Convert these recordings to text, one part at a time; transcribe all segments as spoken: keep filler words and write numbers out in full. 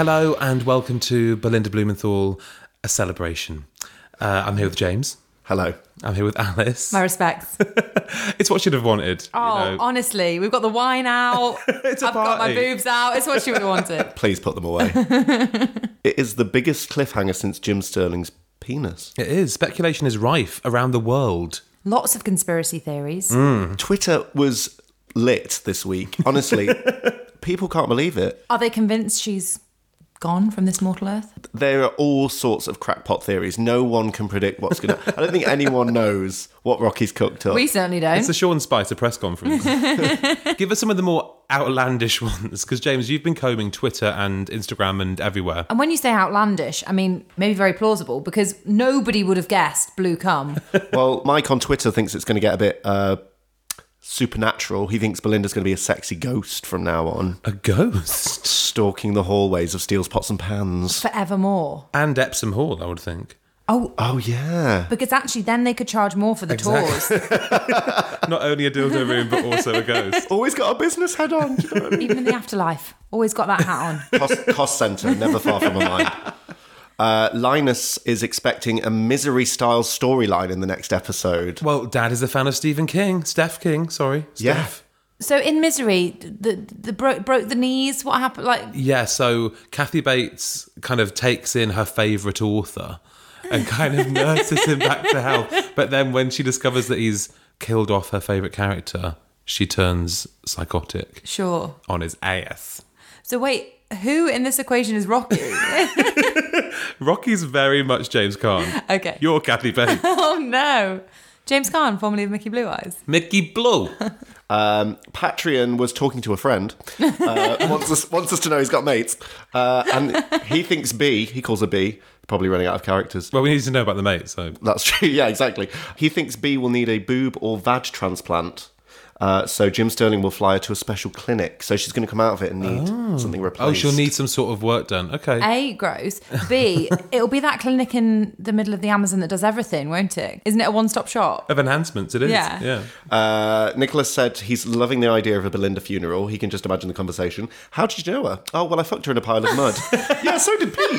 Hello and welcome to Belinda Blumenthal, a celebration. Uh, I'm here with James. Hello. I'm here with Alice. My respects. It's what she'd have wanted. Oh, you know. Honestly, we've got the wine out. It's a I've got my party. boobs out. It's what she would have wanted. Please put them away. It is the biggest cliffhanger since Jim Sterling's penis. It is. Speculation is rife around the world. Lots of conspiracy theories. Mm. Twitter was lit this week. Honestly, people can't believe it. Are they convinced she's gone from this mortal earth? There are all sorts of crackpot theories. No one can predict what's going to... I don't think anyone knows what Rocky's cooked up. We certainly don't. It's the Sean Spicer press conference. Give us some of the more outlandish ones, because James, you've been combing Twitter and Instagram and everywhere. And when you say outlandish, I mean, maybe very plausible, because nobody would have guessed blue cum. Well, Mike on Twitter thinks it's going to get a bit uh, supernatural. He thinks Belinda's going to be a sexy ghost from now on, A ghost? stalking the hallways of Steele's Pots and Pans. Forevermore. And Epsom Hall, I would think. Oh, Oh, yeah. because actually then they could charge more for the Exactly. tours. Not only a dildo room, but also a ghost. Always got a business head on. Do you know what I mean? Even in the afterlife. Always got that hat on. Cost, cost centre, never far from a mind. Uh, Linus is expecting a Misery-style storyline in the next episode. Well, Dad is a fan of Stephen King. Steph King, sorry. Yeah. Steph. So in Misery, the the broke broke the knees. What happened? Like, Yeah, so Kathy Bates kind of takes in her favourite author and kind of nurses him back to health. But then when she discovers that he's killed off her favourite character, she turns psychotic sure. on his ass. So wait, who in this equation is Rocky? Rocky's very much James Caan. Okay. You're Kathy Bates. Oh no, James Caan, formerly of Mickey Blue Eyes. Mickey Blue. Um, Patreon was talking to a friend, uh, wants, us, wants us to know he's got mates, uh, and he thinks B, he calls her B, probably running out of characters. Well, we need to know about the mate, so... That's true, yeah, exactly. He thinks B will need a boob or vag transplant. Uh, so Jim Sterling will fly her to a special clinic. So she's going to come out of it and need something replaced. Oh, she'll need some sort of work done. Okay. A, gross. B, it'll be that clinic in the middle of the Amazon that does everything, won't it? Isn't it a one-stop shop? Of enhancements, it is. Yeah. Yeah. Uh, Nicholas said he's loving the idea of a Belinda funeral. He can just imagine the conversation. How did you know her? Oh, well, I fucked her in a pile of mud. Yeah, so did Pete.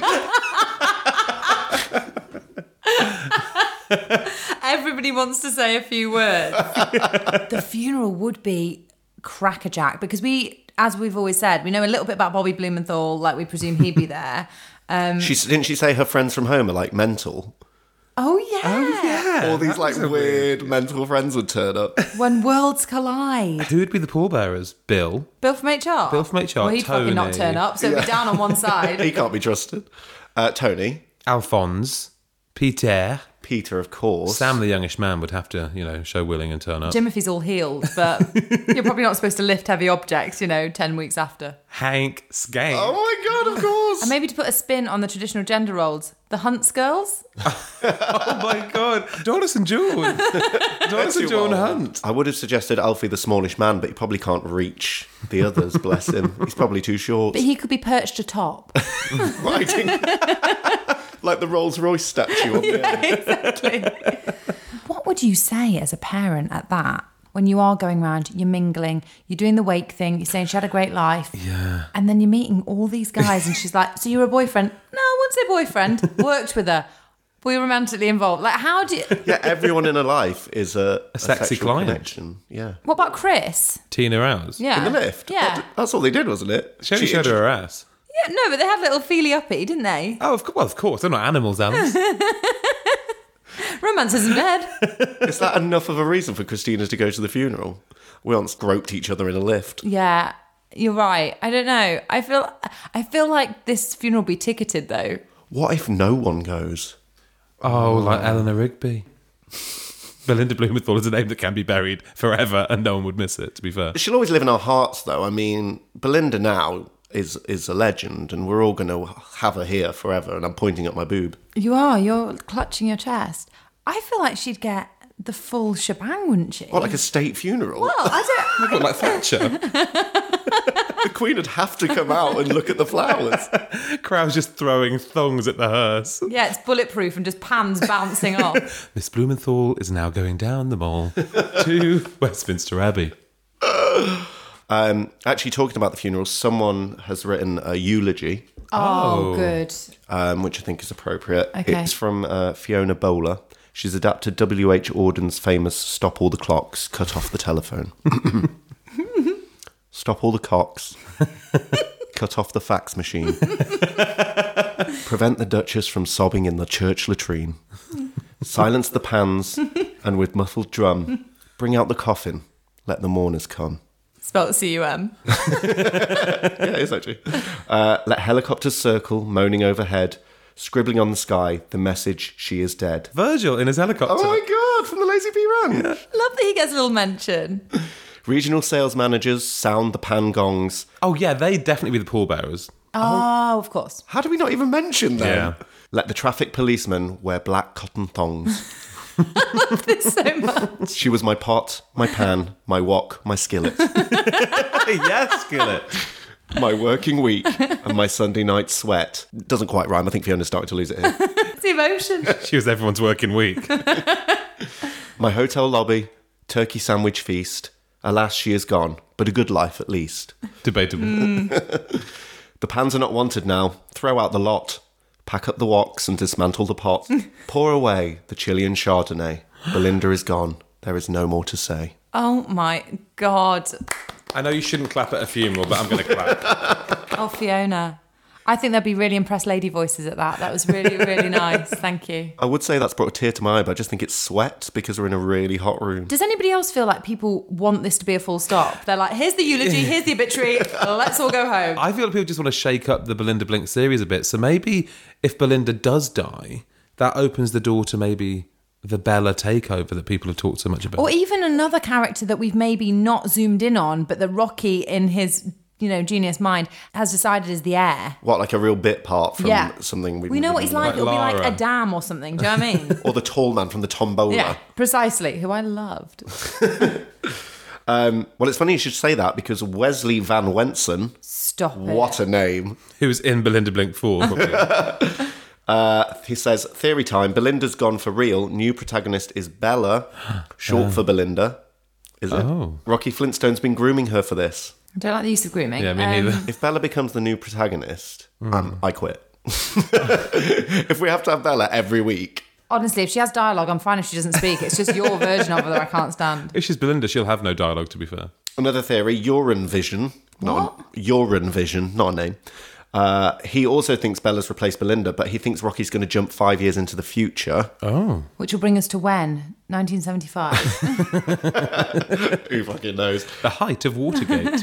Everybody wants to say a few words. The funeral would be crackerjack because we, as we've always said, we know a little bit about Bobby Blumenthal, like we presume he'd be there. Um, She, didn't she say her friends from home are like mental? oh, yeah. Yeah. All these that like was a weird mental friends would turn up. When worlds collide. Who would be the pallbearers? Bill. Bill from H R? Bill from H R, Well, he'd probably not Tony. turn up, so it'd be down on one side. He can't be trusted. Uh, Tony, Alphonse. Peter. Peter, of course. Sam, the youngish man, would have to, you know, show willing and turn up. Timothy's all healed, but you're probably not supposed to lift heavy objects, you know, ten weeks after. Hank Skank. Oh my god, of course. And maybe to put a spin on the traditional gender roles, the Hunts girls? Oh my God. Doris and John. Doris and John Hunt. I would have suggested Alfie the smallish man, but he probably can't reach the others, bless him. He's probably too short. But he could be perched atop. Riding like the Rolls Royce statue on the end. Exactly. What would you say as a parent at that? When you are going around, you're mingling, you're doing the wake thing, you're saying she had a great life. Yeah. And then you're meeting all these guys and she's like, so you're a boyfriend? No, I wouldn't say boyfriend. Worked with her. We were romantically involved. Like, how do you... Yeah, everyone in her life is a, a, sexy sexual client. connection. Yeah. What about Chris? Tina Rouse. Yeah. In the lift? Yeah. That- that's all they did, wasn't it? She only showed her her ass. Yeah, no, but they had a little feely uppy, didn't they? Oh, of course. Well, of course. They're not animals, Alice. Romance isn't dead. Is that enough of a reason for Christina to go to the funeral? We once groped each other in a lift. Yeah, you're right. I don't know. I feel I feel like this funeral will be ticketed, though. What if no one goes? Oh, like Eleanor Rigby. Belinda Blumenthal is a name that can be buried forever and no one would miss it, to be fair. She'll always live in our hearts, though. I mean, Belinda now is is a legend, and we're all going to have her here forever, and I'm pointing at my boob. You are. You're clutching your chest. I feel like she'd get the full shebang, wouldn't she? What, like a state funeral? Well, I don't... What, like Thatcher? The Queen would have to come out and look at the flowers. Crowd's just throwing thongs at the hearse. Yeah, it's bulletproof and just pans bouncing off. Miss Blumenthal is now going down the mall to Westminster Abbey. Um, actually, talking about the funeral, someone has written a eulogy, Oh, Oh. good. um, which I think is appropriate. Okay. It's from uh, Fiona Bowler. She's adapted W H Auden's famous "Stop all the clocks, cut off the telephone." Stop all the cocks, cut off the fax machine. Prevent the Duchess from sobbing in the church latrine. Silence the pans, and with muffled drum, bring out the coffin. Let the mourners come. Spelled C U M. Yeah, it is actually. Uh, let helicopters circle, moaning overhead, scribbling on the sky the message she is dead. Virgil in his helicopter. Oh my god, from the Lazy P Run. Love that he gets a little mention. Regional sales managers sound the pan gongs. Oh, yeah, they'd definitely be the pallbearers. Oh, of course. How do we not even mention them? Yeah. Let the traffic policemen wear black cotton thongs. This so much. She was my pot, my pan, my wok, my skillet, Yes, Skillet. my working week, and my Sunday night sweat. Doesn't quite rhyme. I think Fiona's starting to lose it here. It's the emotion. She was everyone's working week. My hotel lobby, turkey sandwich feast. Alas, she is gone, but a good life at least. Debatable. The pans are not wanted now. Throw out the lot. Pack up the woks and dismantle the pot. Pour away the Chilean Chardonnay. Belinda is gone. There is no more to say. Oh my God. I know you shouldn't clap at a funeral, but I'm going to clap. Oh, Fiona. I think there'd be really impressed lady voices at that. That was really, really nice. Thank you. I would say that's brought a tear to my eye, but I just think it's sweat because we're in a really hot room. Does anybody else feel like people want this to be a full stop? They're like, here's the eulogy, here's the obituary, let's all go home. I feel like people just want to shake up the Belinda Blink series a bit. So maybe if Belinda does die, that opens the door to maybe the Bella takeover that people have talked so much about. Or even another character that we've maybe not zoomed in on, but that Rocky, in his, you know, genius mind, has decided is the heir. What, like a real bit part from Yeah. something we We know what he's like. Like It'll be like Lara. a dam or something. Do you know what I mean? Or the tall man from the Tombola. Yeah, precisely. Who I loved. Um, well, it's funny you should say that because Wesley Van Wensen, Stop it. what a name. Who was in Belinda Blink four, probably. Uh, he says, theory time, Belinda's gone for real. New protagonist is Bella, short for Belinda. Is it? Oh. Rocky Flintstone's been grooming her for this. I don't like the use of grooming. Yeah, me Um, neither. If Bella becomes the new protagonist, um, I quit. If we have to have Bella every week. Honestly, if she has dialogue, I'm fine if she doesn't speak. It's just your version of her that I can't stand. If she's Belinda, she'll have no dialogue, to be fair. Another theory, Urine Vision. Not a, Urine Vision, not a name. Uh, he also thinks Bella's replaced Belinda, but he thinks Rocky's going to jump five years into the future. Oh. Which will bring us to when? nineteen seventy-five. Who fucking knows? The height of Watergate.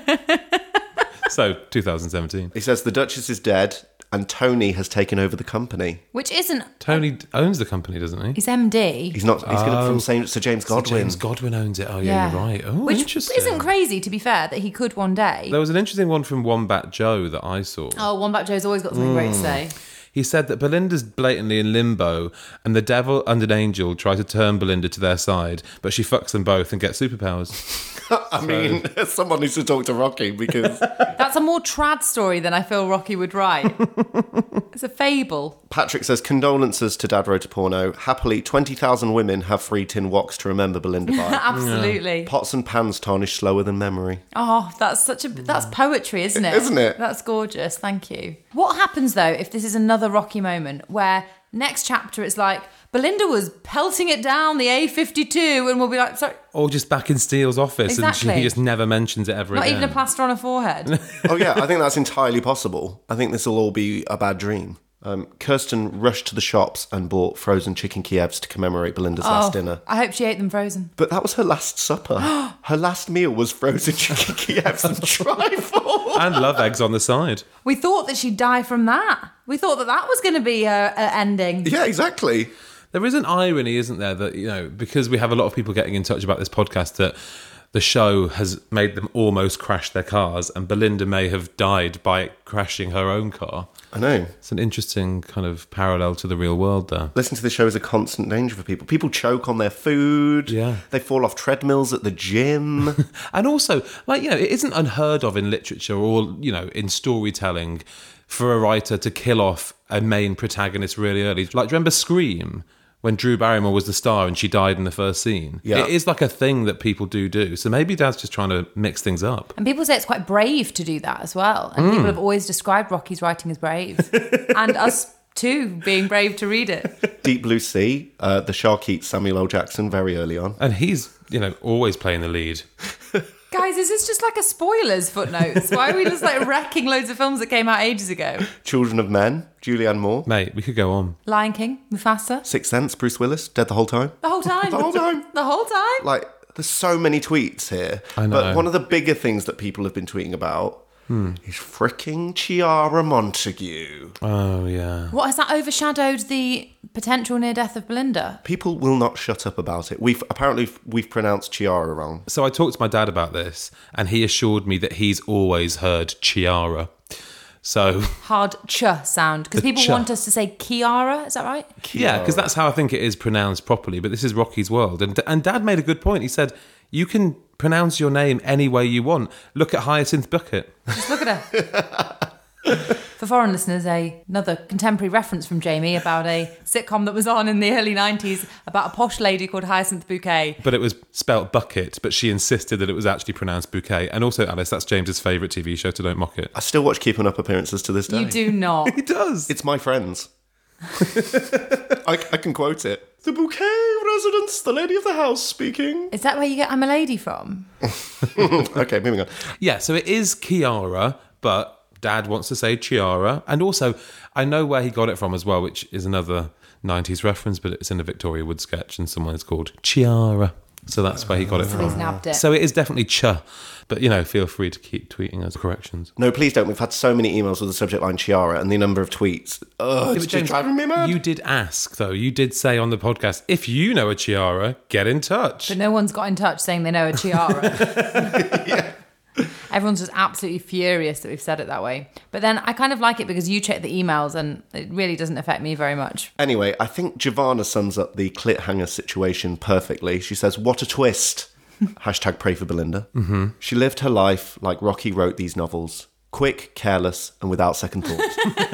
So, two thousand seventeen. He says the Duchess is dead and Tony has taken over the company. Which isn't... Tony owns the company, doesn't he? He's M D. He's not. He's going from Saint, Sir James Godwin. James Godwin owns it. Oh, yeah, you're right. Oh, Which interesting. isn't crazy, to be fair, that he could one day. There was an interesting one from Wombat Joe that I saw. Oh, Wombat Joe's always got something great to say. He said that Belinda's blatantly in limbo and the devil and an angel try to turn Belinda to their side, but she fucks them both and gets superpowers. I mean, someone needs to talk to Rocky because That's a more trad story than I feel Rocky would write. It's a fable. Patrick says condolences to Dad Wrote a Porno. Happily, twenty thousand women have free tin woks to remember Belinda by. Absolutely. Pots and pans tarnish slower than memory. Oh, that's such a that's poetry, isn't it? Isn't it? That's gorgeous. Thank you. What happens though if this is another Rocky moment where next chapter it's like Belinda was pelting it down the A fifty-two and we'll be like, sorry, Or just back in Steele's office and Exactly. she just never mentions it ever not again. even a plaster on her forehead. Oh yeah, I think that's entirely possible. I think this will all be a bad dream. Um, Kirsten rushed to the shops and bought frozen chicken Kievs to commemorate Belinda's last dinner. I hope she ate them frozen. But that was her last supper. Her last meal was frozen chicken Kievs and trifle. And love eggs on the side. We thought that she'd die from that. We thought that that was going to be her, her ending. Yeah, exactly. There is an irony, isn't there, that, you know, because we have a lot of people getting in touch about this podcast, that the show has made them almost crash their cars and Belinda may have died by crashing her own car. I know. It's an interesting kind of parallel to the real world there. Listening to the show is a constant danger for people. People choke on their food. Yeah. They fall off treadmills at the gym. And also, like, you know, it isn't unheard of in literature or, you know, in storytelling for a writer to kill off a main protagonist really early. Like, do you remember Scream? when Drew Barrymore was the star and she died in the first scene. Yeah. It is like a thing that people do do. So maybe Dad's just trying to mix things up. And people say it's quite brave to do that as well. And people have always described Rocky's writing as brave. And us too, being brave to read it. Deep Blue Sea, uh, the shark eats Samuel L. Jackson very early on. And he's, you know, always playing the lead. Guys, is this just like a spoilers footnotes? Why are we just like wrecking loads of films that came out ages ago? Children of Men, Julianne Moore. Mate, we could go on. Lion King, Mufasa. Sixth Sense, Bruce Willis, dead the whole time. The whole time. The whole time. The whole time. Like, there's so many tweets here. I know. But one of the bigger things that people have been tweeting about Hmm. is fricking Chiara Montague. Oh, yeah. What, has that overshadowed the potential near death of Belinda? People will not shut up about it. We've apparently we've pronounced Chiara wrong. So I talked to my dad about this, and he assured me that he's always heard Chiara. So, Hard ch sound. Because The people ch. want us to say Kiara, is that right? yeah, because that's how I think it is pronounced properly. But this is Rocky's world. And, and Dad made a good point. He said, you can pronounce your name any way you want. Look at Hyacinth Bucket. Just look at her. For foreign listeners, a, another contemporary reference from Jamie about a sitcom that was on in the early nineties about a posh lady called Hyacinth Bouquet. But it was spelt bucket, but she insisted that it was actually pronounced bouquet. And also, Alice, that's James's favourite T V show, so don't mock it. I still watch Keeping Up Appearances to this day. You do not. He does. It's my friends. I, I can quote it. The Bouquet residence, the lady of the house speaking. Is that where you get I'm a Lady from? Okay, moving on. Yeah, so it is Kiara, but Dad wants to say Chiara. And also, I know where he got it from as well, which is another nineties reference, but it's in a Victoria Wood sketch and someone is called Chiara. So that's where he got it So he's from. nabbed it. So it is definitely Ch. But, you know, feel free to keep tweeting us corrections. No, please don't. We've had so many emails with the subject line Chiara and the number of tweets. Oh, it's But just James, driving me mad. You did ask, though. You did say on the podcast, if you know a Chiara, get in touch. But no one's got in touch saying they know a Chiara. Everyone's just absolutely furious that we've said it that way. But then I kind of like it because you check the emails and it really doesn't affect me very much. Anyway, I think Giovanna sums up the clit hanger situation perfectly. She says, what a twist. Hashtag pray for Belinda. Mm-hmm. She lived her life like Rocky wrote these novels. Quick, careless, and without second thought.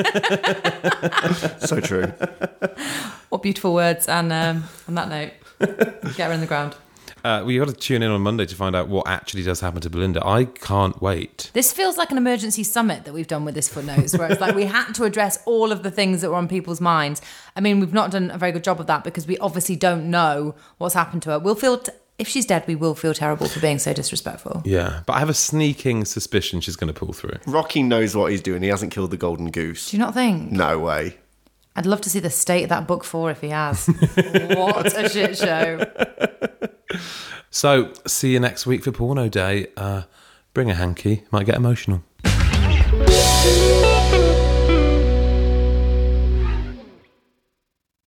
So true. What beautiful words. And um, on that note, get her in the ground. Uh, well, you've got to tune in on Monday to find out what actually does happen to Belinda. I can't wait. This feels like an emergency summit that we've done with this footnotes, where it's like we had to address all of the things that were on people's minds. I mean, we've not done a very good job of that because we obviously don't know what's happened to her. We'll feel, t- if she's dead, we will feel terrible for being so disrespectful. Yeah, but I have a sneaking suspicion she's going to pull through. Rocky knows what he's doing. He hasn't killed the golden goose. Do you not think? No way. I'd love to see the state of that book four if he has. What a shit show. So, see you next week for Porno Day. Uh, bring a hanky, might get emotional.